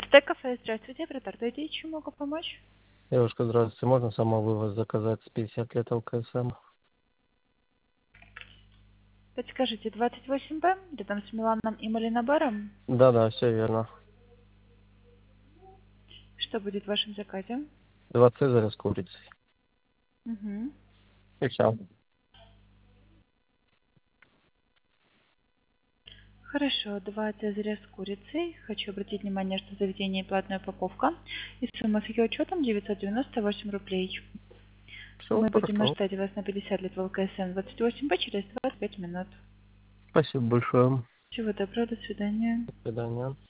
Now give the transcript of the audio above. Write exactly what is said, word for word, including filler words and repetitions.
Стек кафе, здравствуйте, протартуйте, чем могу помочь? Девушка, здравствуйте. Можно самовывоз заказать с пятьдесят лет ЛКСМ? Подскажите, двадцать восемь Б, рядом с Миланом и Малинобаром? Да-да, все верно. Что будет в вашем заказе? Два цезаря с курицей. Угу. И все. Хорошо, два цезаря с курицей. Хочу обратить внимание, что заведение платная упаковка. И сумма с ее учетом девятьсот девяносто восемь рублей. Все, Мы будем хорошо. ждать вас на пятьдесят лет в ЛКСМ двадцать восемь Б через двадцать пять минут. Спасибо большое. Всего доброго, до свидания. До свидания.